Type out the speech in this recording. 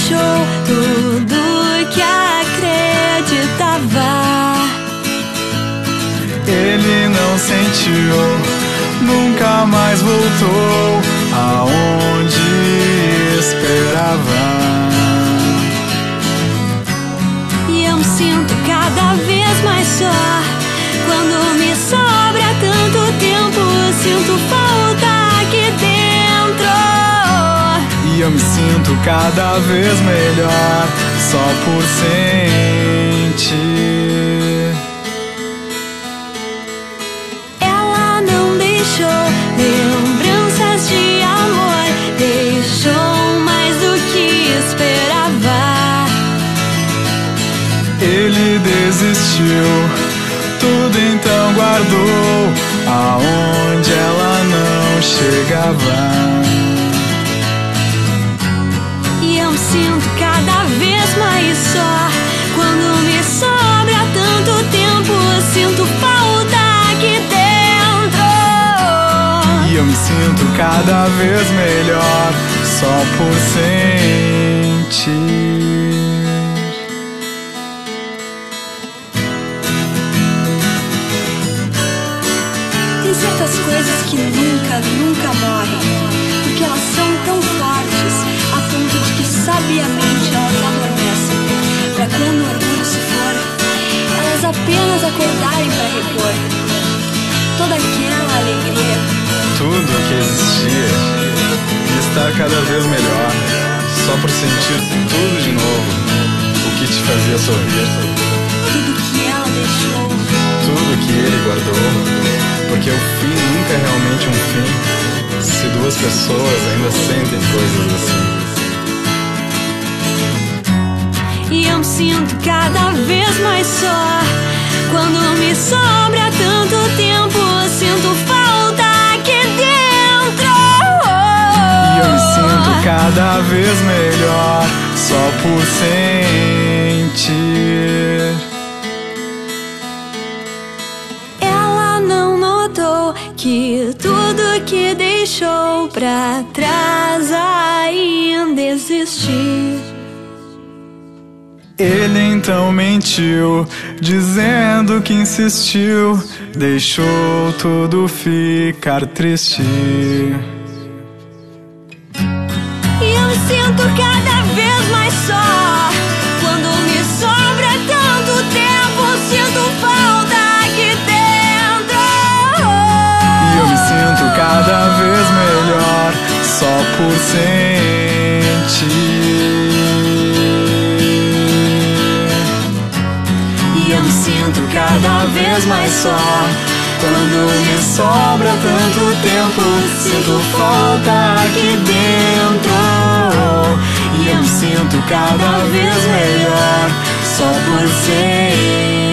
deixou tudo que acreditava. Ele não sentiu, nunca mais voltou aonde esperava. E eu me sinto cada vez mais só. Quando me sobra tanto tempo, sinto falta aqui dentro. E eu me sinto cada vez melhor só por sentir. Ela não deixou lembranças de amor, deixou mais do que esperava. Ele desistiu, tudo então guardou aonde ela não chegava. E eu me sinto cada vez mais só. Quando me sobra tanto tempo, sinto falta aqui dentro. E eu me sinto cada vez melhor só por sentir. Tem certas coisas que nunca morrem, porque elas são tão fortes a ponto de que sabiamente elas adormecem, pra quando o orgulho se for, elas apenas acordarem pra repor toda aquela alegria. Tudo que existia está cada vez melhor só por sentir tudo de novo, o que te fazia sorrir. Tudo que ela deixou, Tudo que ele guardou, porque o fim nunca é realmente um fim, se duas pessoas ainda sentem coisas assim. e eu me sinto cada vez mais só. Quando me sobra tanto tempo, sinto falta aqui dentro. E eu me sinto cada vez melhor só por sentir. Ela não notou que tudo que deixou pra trás ainda existia. Ele então mentiu, dizendo que insistiu, deixou tudo ficar triste. E eu me sinto cada vez mais só. Quando me sobra tanto tempo, sinto falta aqui dentro. E eu me sinto cada vez melhor só por sentir. E eu me sinto cada vez mais só. Quando me sobra tanto tempo, sinto falta aqui dentro. E eu me sinto cada vez melhor só por ser